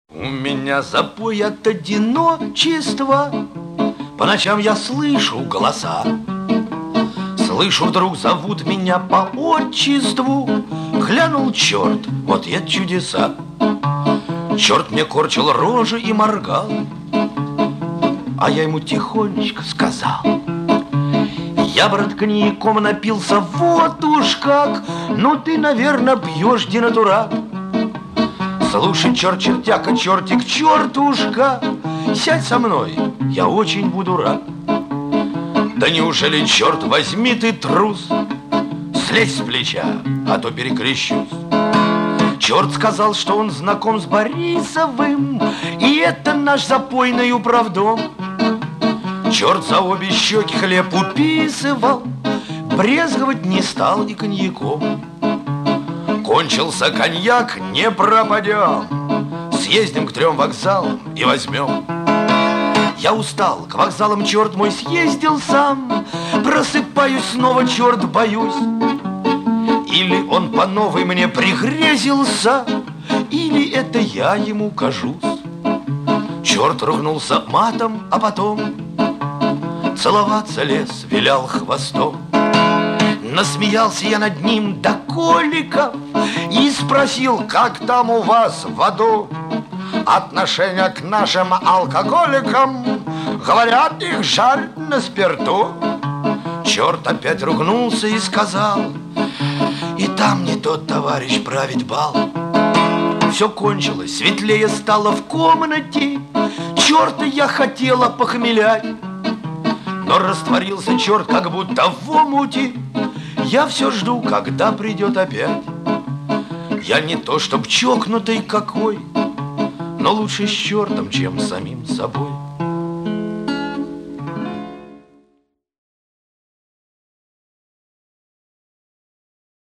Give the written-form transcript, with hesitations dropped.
У меня запой от одиночества, по ночам я слышу голоса. Слышу, вдруг зовут меня по отчеству. Глянул черт, вот это чудеса. Черт мне корчил рожи и моргал, а я ему тихонечко сказал: я, брат, коньяком напился, вот уж как. Ну ты, наверное, пьешь денатурат. Слушай, черт, чертяка, чертик, чертушка, сядь со мной, я очень буду рад. Да неужели, черт возьми, ты трус? Слезь с плеча, а то перекрещусь. Черт сказал, что он знаком с Борисовым, и это наш запойный управдом. Черт за обе щеки хлеб уписывал, брезговать не стал и коньяком. Кончился коньяк, не пропадем, съездим к 3 вокзалам и возьмем. Я устал, к вокзалам, черт мой, съездил сам. Просыпаюсь снова, черт, боюсь. Или он по новой мне пригрезился, или это я ему кажусь. Черт ругнулся матом, а потом целоваться лез, вилял хвостом. Насмеялся я над ним до коликов и спросил, как там у вас в аду отношение к нашим алкоголикам. Говорят, их жаль на спирту. Черт опять ругнулся и сказал: и там не тот товарищ править бал. Все кончилось, светлее стало в комнате. Черта я хотела похмелять, но растворился черт, как будто в омуте. Я все жду, когда придет опять. Я не то чтоб чокнутый какой, но лучше с чертом, чем с самим собой.